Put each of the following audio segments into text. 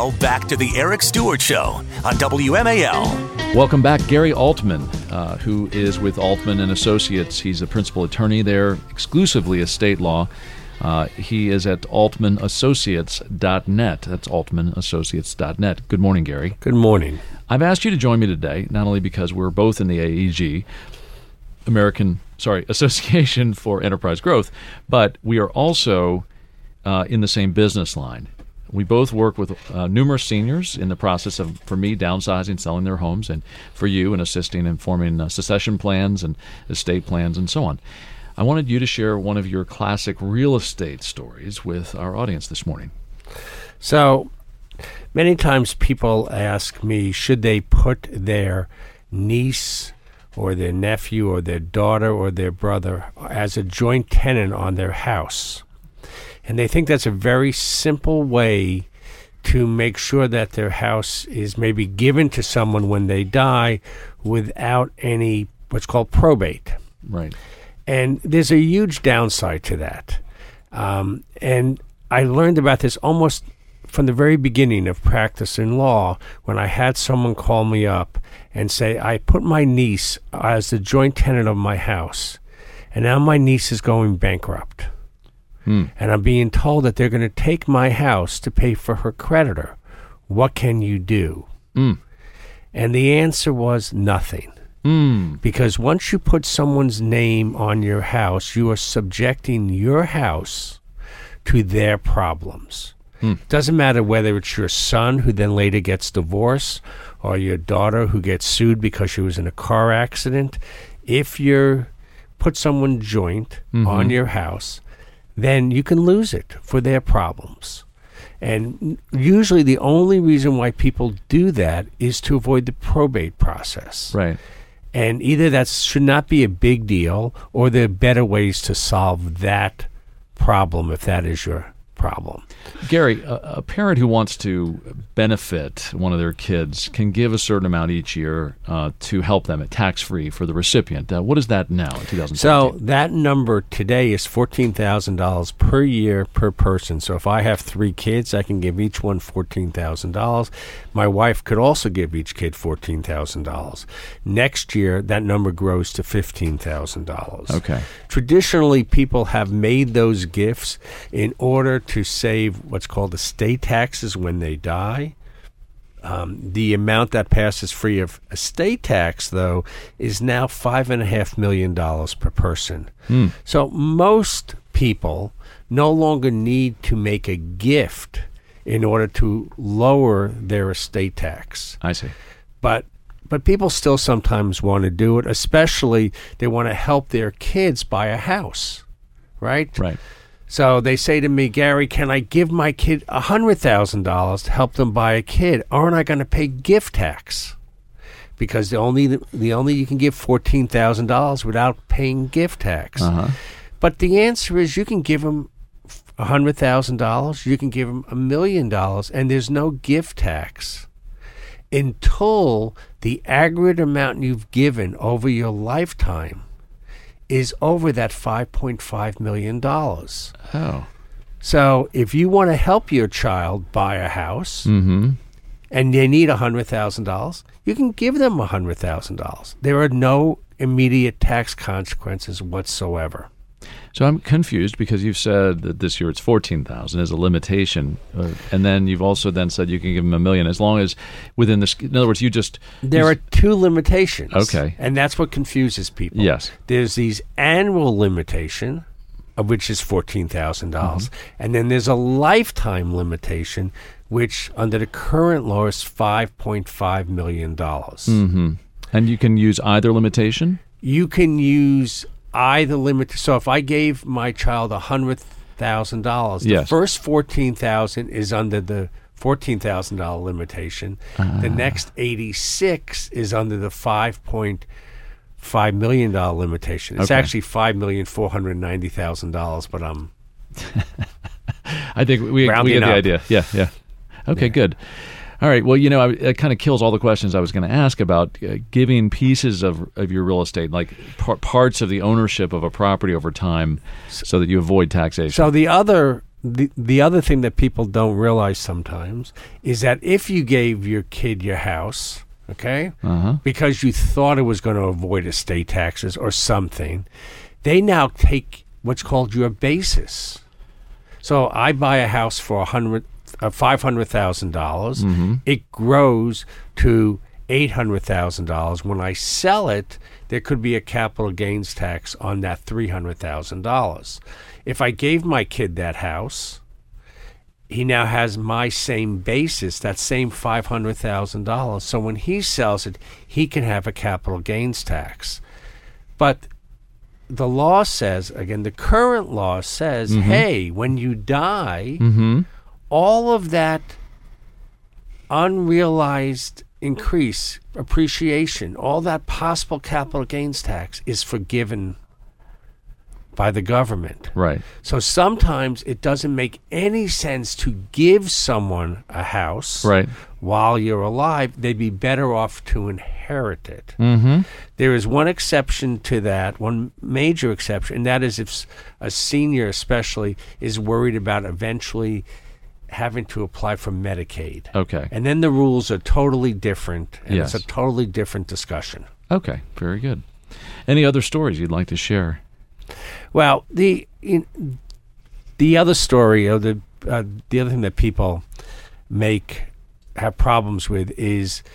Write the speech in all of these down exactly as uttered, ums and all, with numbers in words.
Now, back to the Eric Stewart Show on W M A L. Welcome back. Gary Altman, uh, who is with Altman and Associates. He's a principal attorney there, exclusively estate law. Uh, he is at altman associates dot net. That's altman associates dot net. Good morning, Gary. Good morning. I've asked you to join me today, not only because we're both in the A E G, American, sorry, Association for Enterprise Growth, but we are also uh, in the same business line. We both work with uh, numerous seniors in the process of, for me, downsizing, selling their homes, and for you, in assisting in forming uh, succession plans and estate plans and so on. I wanted you to share one of your classic real estate stories with our audience this morning. So, many times people ask me, should they put their niece or their nephew or their daughter or their brother as a joint tenant on their house? And they think that's a very simple way to make sure that their house is maybe given to someone when they die without any what's called probate. Right. And there's a huge downside to that. Um, and I learned about this almost from the very beginning of practicing law when I had someone call me up and say, I put my niece as the joint tenant of my house, and now my niece is going bankrupt. Hmm. And I'm being told that they're going to take my house to pay for her creditor. What can you do? Mm. And the answer was nothing. Mm. Because once you put someone's name on your house, you are subjecting your house to their problems. Mm. Doesn't matter whether it's your son who then later gets divorced or your daughter who gets sued because she was in a car accident. If you put someone joint mm-hmm. on your house, then you can lose it for their problems. And usually the only reason why people do that is to avoid the probate process. Right. And either that should not be a big deal, or there are better ways to solve that problem if that is your problem. Gary, a, a parent who wants to benefit one of their kids can give a certain amount each year uh, to help them, tax-free for the recipient. Uh, what is that now in two thousand seventeen? So that number today is fourteen thousand dollars per year per person. So if I have three kids, I can give each one fourteen thousand dollars. My wife could also give each kid fourteen thousand dollars. Next year, that number grows to fifteen thousand dollars. Okay. Traditionally, people have made those gifts in order to save what's called estate taxes when they die. Um, the amount that passes free of estate tax, though, is now five and a half million dollars per person. Mm. So most people no longer need to make a gift in order to lower their estate tax. I see. But but people still sometimes want to do it, especially they want to help their kids buy a house, right? Right. So they say to me, Gary, can I give my kid one hundred thousand dollars to help them buy a kid? Aren't I going to pay gift tax? Because the only the only you can give fourteen thousand dollars without paying gift tax. Uh-huh. But the answer is you can give them one hundred thousand dollars, you can give them a million dollars, and there's no gift tax until the aggregate amount you've given over your lifetime is over that five point five million dollars. Oh. So if you want to help your child buy a house Mm-hmm. and they need one hundred thousand dollars, you can give them one hundred thousand dollars. There are no immediate tax consequences whatsoever. So I'm confused because you've said that this year it's fourteen thousand as a limitation, uh, and then you've also then said you can give them a million as long as within this. In other words, you just There you, are two limitations. Okay. And that's what confuses people. Yes. There's these annual limitation, of which is fourteen thousand dollars, Mm-hmm. and then there's a lifetime limitation, which under the current law is five point five million dollars. Mm-hmm. And you can use either limitation. You can use either limit. So if I gave my child one hundred thousand dollars, the Yes. first fourteen thousand dollars is under the fourteen thousand dollars limitation. Ah. The next eighty-six is under the five point five million dollars limitation. It's Okay. actually five million four hundred ninety thousand dollars, but I'm I think we, we Rounding get the up. idea. Yeah, yeah. Okay, good. All right. Well, you know, I, it kind of kills all the questions I was going to ask about uh, giving pieces of of your real estate, like par- parts of the ownership of a property over time, so that you avoid taxation. So the other the the other thing that people don't realize sometimes is that if you gave your kid your house, okay, Uh-huh. because you thought it was going to avoid estate taxes or something, they now take what's called your basis. So I buy a house for a hundred, uh, five hundred thousand dollars. Mm-hmm. It grows to eight hundred thousand dollars. When I sell it, there could be a capital gains tax on that three hundred thousand dollars. If I gave my kid that house, he now has my same basis, that same five hundred thousand dollars. So when he sells it, he can have a capital gains tax. But the law says, again, the current law says, Mm-hmm. hey, when you die, Mm-hmm. all of that unrealized increase, appreciation, all that possible capital gains tax is forgiven by the government. Right. So sometimes it doesn't make any sense to give someone a house Right. while you're alive. They'd be better off to inherit it. Mm-hmm. There is one exception to that, one major exception, and that is if s- a senior especially is worried about eventually having to apply for Medicaid. Okay. And then the rules are totally different, and Yes. it's a totally different discussion. Okay. Very good. Any other stories you'd like to share? Well, the in, the other story, or the uh, the other thing that people make have problems with is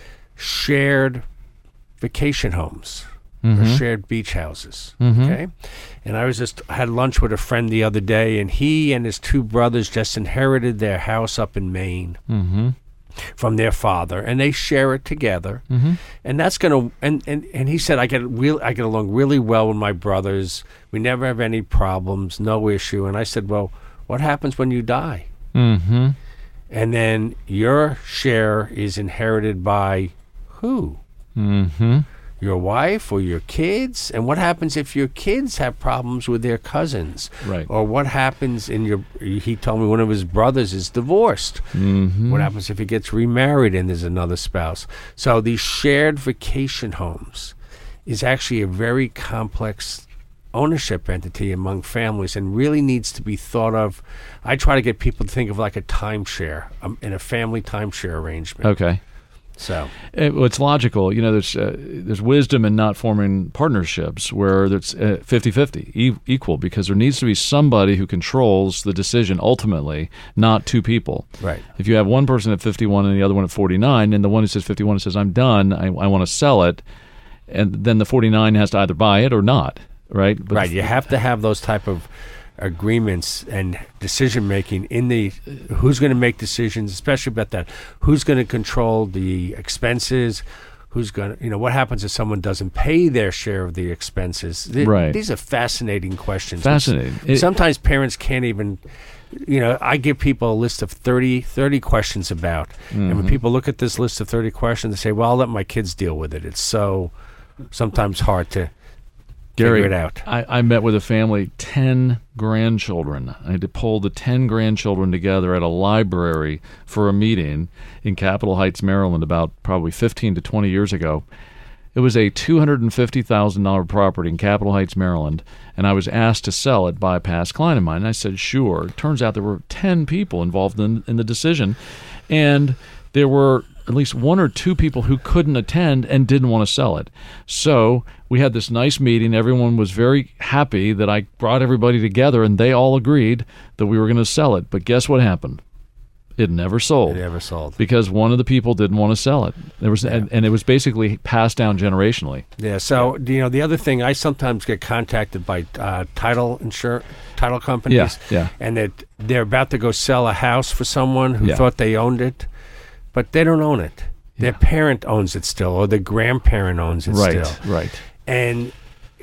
shared vacation homes or shared beach houses. Mhm. Okay, and I was just had lunch with a friend the other day, and he and his two brothers just inherited their house up in Maine Mm-hmm. from their father, and they share it together. Mm-hmm. And that's gonna and, and, and he said I get real I get along really well with my brothers. We never have any problems, no issue. And I said, well, what happens when you die? Mm-hmm. And then your share is inherited by who? Mm-hmm. Your wife or your kids? And what happens if your kids have problems with their cousins? Right. Or what happens in your he told me one of his brothers is divorced. Mm-hmm. What happens if he gets remarried and there's another spouse? So these shared vacation homes is actually a very complex ownership entity among families and really needs to be thought of. I try to get people to think of like a timeshare, um, in a family timeshare arrangement. Okay. So It, well, it's logical. You know, there's uh, there's wisdom in not forming partnerships where it's uh, fifty-fifty, e- equal, because there needs to be somebody who controls the decision ultimately, not two people. Right. If you have one person at fifty-one and the other one at forty-nine, and the one who says fifty-one says, I'm done, I, I want to sell it, and then the forty-nine has to either buy it or not, right? But right, you have to have those type of agreements and decision making in the who's going to make decisions, especially about that. Who's going to control the expenses? Who's going to, you know, what happens if someone doesn't pay their share of the expenses? Th- Right. These are fascinating questions. Fascinating. It- Sometimes parents can't even, you know, I give people a list of thirty, thirty questions about. And Mm-hmm. when people look at this list of thirty questions, they say, well, I'll let my kids deal with it. It's so sometimes hard to Gary, figure it out. I, I met with a family, ten grandchildren. I had to pull the ten grandchildren together at a library for a meeting in Capitol Heights, Maryland, about probably fifteen to twenty years ago. It was a two hundred fifty thousand dollars property in Capitol Heights, Maryland, and I was asked to sell it by a past client of mine. And I said, sure. It turns out there were ten people involved in, in the decision, and there were at least one or two people who couldn't attend and didn't want to sell it. So we had this nice meeting. Everyone was very happy that I brought everybody together, and they all agreed that we were going to sell it. But guess what happened? It never sold. It never sold. Because one of the people didn't want to sell it. There was, and, and it was basically passed down generationally. Yeah. So you know, the other thing, I sometimes get contacted by uh, title insur title companies. Yeah, yeah. And that they're about to go sell a house for someone who Yeah. thought they owned it, but they don't own it. Their Yeah. parent owns it still, or the grandparent owns it Right, still. right. And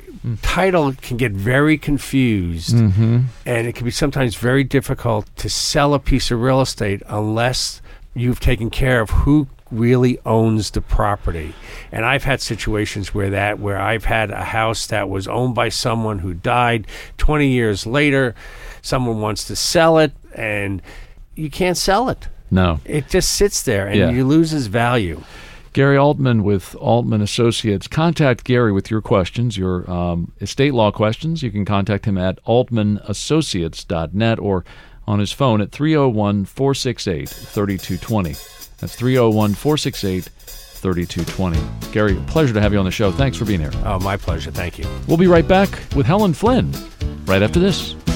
title can get very confused, Mm-hmm. and it can be sometimes very difficult to sell a piece of real estate unless you've taken care of who really owns the property. And I've had situations where that where I've had a house that was owned by someone who died twenty years later. Someone wants to sell it, and you can't sell it. No. It just sits there, and Yeah. you lose its value. Gary Altman with Altman Associates. Contact Gary with your questions, your um, estate law questions. You can contact him at altman associates dot net or on his phone at three oh one, four six eight, three two two oh. That's three oh one, four six eight, three two two oh. Gary, pleasure to have you on the show. Thanks for being here. Oh, my pleasure. Thank you. We'll be right back with Helen Flynn right after this.